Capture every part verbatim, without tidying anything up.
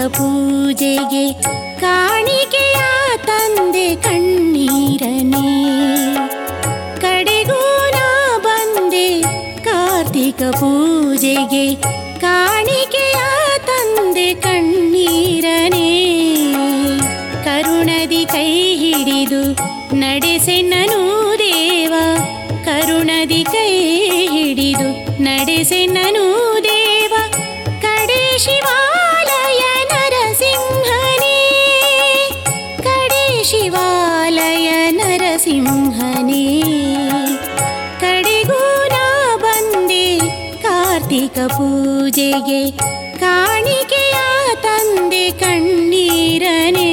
ಪೂಜೆಗೆ ಕಾಣಿಕೆಯ ತಂದೆ ಕಣ್ಣೀರನೇ. ಕಡೆಗೂ ನಾ ಬಂದೆ ಕಾರ್ತಿಕ ಪೂಜೆಗೆ ಕಾಣಿಕೆಯ ತಂದೆ ಕಣ್ಣೀರನೇ. ಕರುಣದಿ ಕೈ ಹಿಡಿದು ನಡೆಸೆನ್ನನು ದೇವ, ಕರುಣದಿ ಕೈ ಹಿಡಿದು ನಡೆಸೆನ್ನನು ದೇವ. ಕಡೆ ಶಿವಾಲಯ ನರಸಿಂಹನೇ, ಕಡೆ ಶಿವಾಲಯ ನರಸಿಂಹನೇ. ಕಡೆಗೂ ನಾ ಬಂದೆ ಕಾರ್ತಿಕ ಪೂಜೆಗೆ ಕಾಣಿಕೆಯ ತಂದೆ ಕಣ್ಣೀರನೇ.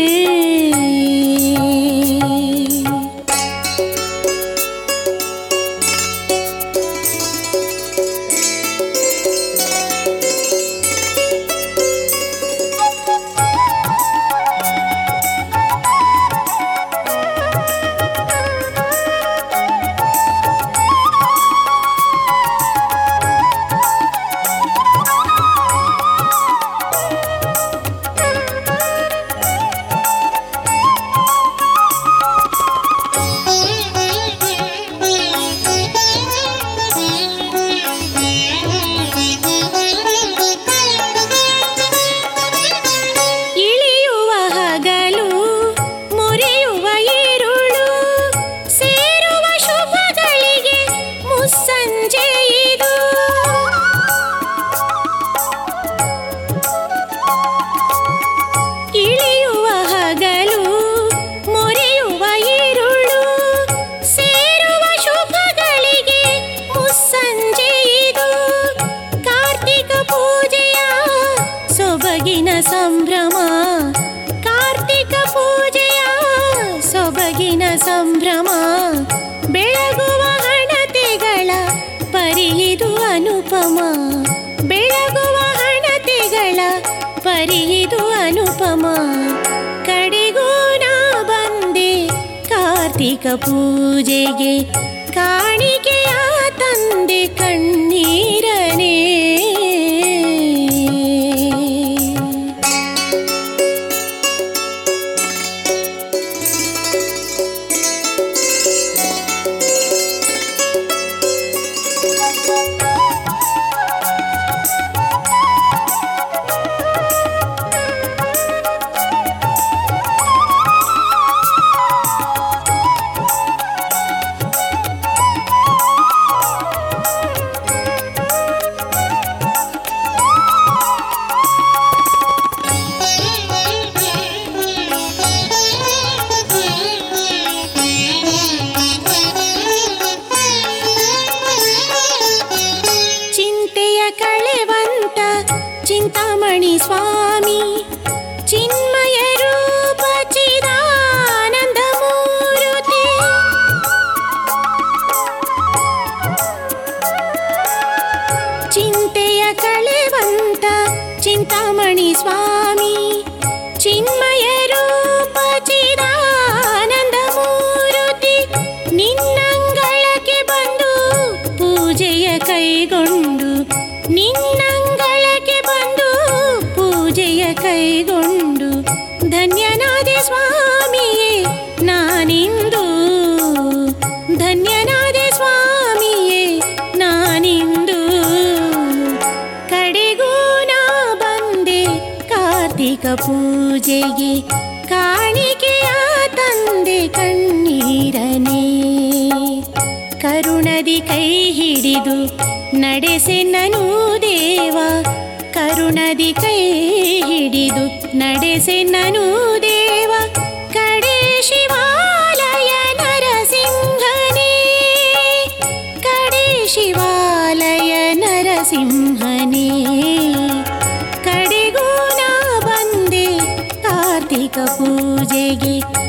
ಸಂಭ್ರಮ ಕಾರ್ತಿಕ ಪೂಜೆಯ ಸೊಬಗಿನ ಸಂಭ್ರಮ. ಬೆಳಗುವ ಹಣತೆಗಳ ಪರಿಹಿದು ಅನುಪಮ, ಬೆಳಗುವ ಹಣತೆಗಳ ಪರಿಹಿದು ಅನುಪಮ. ಕಡೆಗೂ ನಾ ಬಂದೆ ಕಾರ್ತಿಕ ಪೂಜೆಗೆ ಕಾಣಿಕೆಯ ತಂದೆ ಕಣ್ಣೀರನೇ. ಚಿಂತಾಮಣಿ ಸ್ವಾಮಿ ಚಿನ್ಮಯ ರೂಪ ಚಿದಾನಂದ ಮೂರುತಿ. ಚಿಂತೆಯ ಕಳೆವಂತ ಚಿಂತಾಮಣಿ ಸ್ವಾಮಿ ಚಿನ್ಮಯ ರೂಪ ಚಿದಾನಂದ ಮೂರುತಿ. ನಿನ್ನಂಗಳಕ್ಕೆ ಬಂದು ಪೂಜೆಯ ಕೈಗೊಂಡು, ನಿನ್ನಂಗಳಕ್ಕೆ ಬಂದು ಪೂಜೆಯ ಕೈಗೊಂಡು ಧನ್ಯನಾದೆ ಸ್ವಾಮಿಯೇ ನಾನಿಂದು, ಧನ್ಯನಾದೆ ಸ್ವಾಮಿಯೇ ನಾನಿಂದು. ಕಡೆಗೂ ನಾ ಬಂದೆ ಕಾರ್ತಿಕ ಪೂಜೆಗೆ ಕಾಣಿಕೆಯ ತಂದೆ ಕಣ್ಣೀರನೇ. ಕರುಣದಿ ಕೈ ಹಿಡಿದು ನಡೆಸೆನ್ನನು ದೇವ, ಕರುಣದಿ ಕೈ ಹಿಡಿದು ನಡೆಸೆನ್ನನು ದೇವ. ಕಡೆ ಶಿವಾಲಯ ನರಸಿಂಹನೇ, ಕಡೆ ಶಿವಾಲಯ ನರಸಿಂಹನೇ. ಕಡೆಗೂ ನಾ ಬಂದೆ ಕಾರ್ತಿಕ ಪೂಜೆಗೆ